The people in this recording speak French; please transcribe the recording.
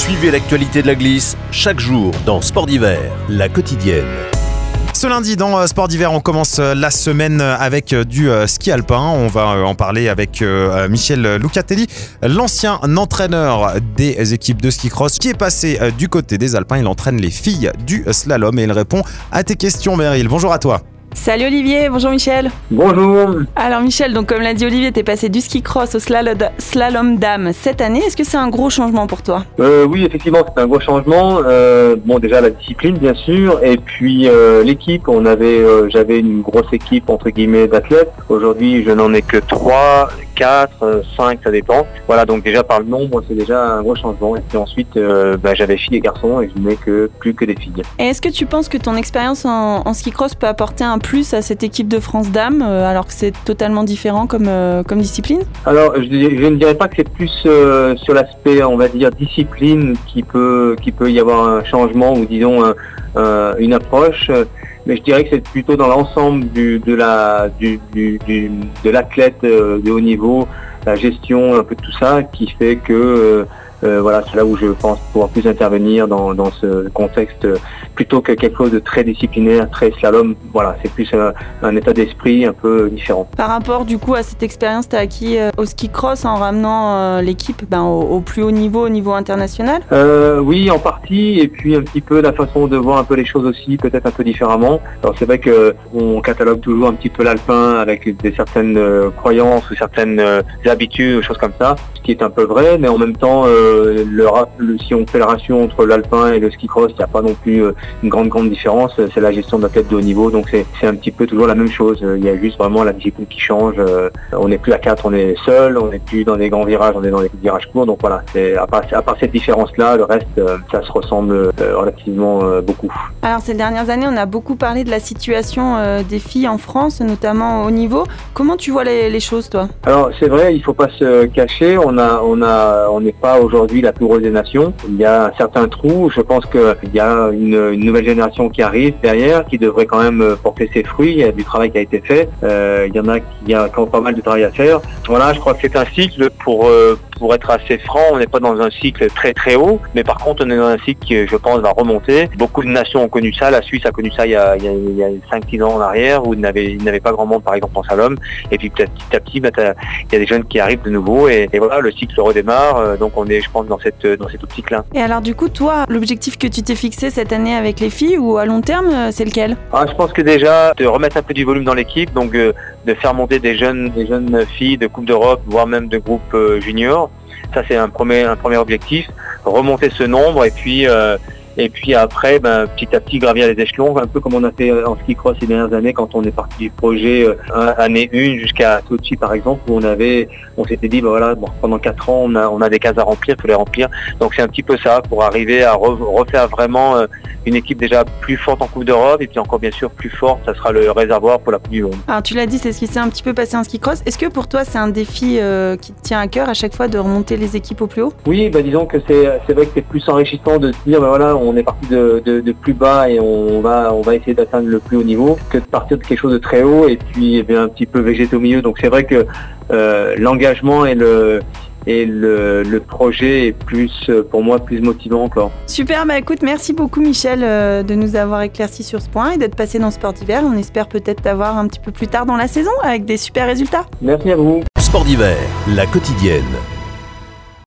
Suivez l'actualité de la glisse chaque jour dans Sport d'hiver, la quotidienne. Ce lundi dans Sport d'hiver, on commence la semaine avec du ski alpin. On va en parler avec Michel Lucatelli, l'ancien entraîneur des équipes de ski cross qui est passé du côté des alpins. Il entraîne les filles du slalom et il répond à tes questions, Meryl. Bonjour à toi. Salut Olivier, bonjour Michel. Bonjour. Alors Michel, donc comme l'a dit Olivier, t'es passé du ski cross au slalom dame cette année. Est-ce que c'est un gros changement pour toi ? Oui, effectivement, c'est un gros changement. Bon, déjà la discipline, bien sûr, et puis l'équipe. J'avais une grosse équipe entre guillemets d'athlètes. Aujourd'hui, je n'en ai que 3, 4, 5, ça dépend. Voilà, donc déjà par le nombre, c'est déjà un gros changement. Et puis ensuite, j'avais filles et garçons et je n'ai plus que des filles. Et est-ce que tu penses que ton expérience en ski cross peut apporter un plus à cette équipe de France Dames, alors que c'est totalement différent comme discipline ? Alors, je ne dirais pas que c'est plus sur l'aspect, on va dire, discipline qui peut y avoir un changement ou disons une approche. Mais je dirais que c'est plutôt dans l'ensemble de l'athlète de haut niveau, la gestion un peu de tout ça qui fait que voilà, c'est là où je pense pouvoir plus intervenir dans ce contexte plutôt que quelque chose de très disciplinaire, très slalom. Voilà, c'est plus un état d'esprit un peu différent. Par rapport du coup à cette expérience que tu as acquis au ski cross en ramenant l'équipe au plus haut niveau, au niveau international ? Oui, en partie, et puis un petit peu la façon de voir un peu les choses aussi, peut-être un peu différemment. Alors c'est vrai qu'on catalogue toujours un petit peu l'alpin avec certaines croyances ou certaines habitudes, choses comme ça, ce qui est un peu vrai, mais en même temps, si on fait la ratio entre l'alpin et le ski cross, il n'y a pas non plus une grande différence. C'est la gestion d'athlètes de haut niveau, donc c'est un petit peu toujours la même chose. Il y a juste vraiment la discipline qui change. On n'est plus à 4, on est seul, on n'est plus dans des grands virages, on est dans des virages courts. Donc voilà, à part cette différence-là, le reste, ça se ressemble relativement beaucoup. Alors ces dernières années, on a beaucoup parlé de la situation des filles en France, notamment au haut niveau. Comment tu vois les choses, toi ? Alors c'est vrai, il ne faut pas se cacher. On n'est pas aujourd'hui la plus grosse des nations. Il y a un certain trou. Je pense qu'il y a une nouvelle génération qui arrive derrière, qui devrait quand même porter ses fruits. Il y a du travail qui a été fait. Il y en a qui a encore pas mal de travail à faire. Voilà, je crois que c'est un cycle pour être assez franc, on n'est pas dans un cycle très très haut, mais par contre on est dans un cycle qui, je pense, va remonter. Beaucoup de nations ont connu ça. La Suisse a connu ça il y a 5-6 ans en arrière, où il n'avait pas grand monde par exemple en slalom. Et puis petit à petit, il y a des jeunes qui arrivent de nouveau et voilà, le cycle redémarre. Donc on est, je pense, dans cette optique-là. Et alors du coup, toi, l'objectif que tu t'es fixé cette année avec les filles ou à long terme, c'est lequel ? Je pense que déjà, de remettre un peu du volume dans l'équipe, donc de faire monter des jeunes filles de Coupe d'Europe, voire même de groupe junior. Ça, c'est un premier objectif. Remonter ce nombre et puis après, petit à petit gravir les échelons, un peu comme on a fait en ski cross ces dernières années quand on est parti du projet année 1 jusqu'à Sochi par exemple, où on s'était dit pendant 4 ans on a des cases à remplir, il faut les remplir. Donc c'est un petit peu ça pour arriver à refaire vraiment une équipe déjà plus forte en Coupe d'Europe et puis encore bien sûr plus forte, ça sera le réservoir pour la Coupe du Monde. Alors tu l'as dit, c'est ce qui s'est un petit peu passé en ski cross. Est-ce que pour toi c'est un défi qui te tient à cœur à chaque fois de remonter les équipes au plus haut ? Oui, disons que c'est vrai que c'est plus enrichissant de se dire on est parti de plus bas et on va essayer d'atteindre le plus haut niveau que de partir de quelque chose de très haut et puis un petit peu végéter au milieu. Donc c'est vrai que l'engagement et le projet est pour moi plus motivant encore. Super, écoute, merci beaucoup Michel de nous avoir éclairci sur ce point et d'être passé dans Sport d'hiver. On espère peut-être t'avoir un petit peu plus tard dans la saison avec des super résultats. Merci à vous. Sport d'hiver, la quotidienne.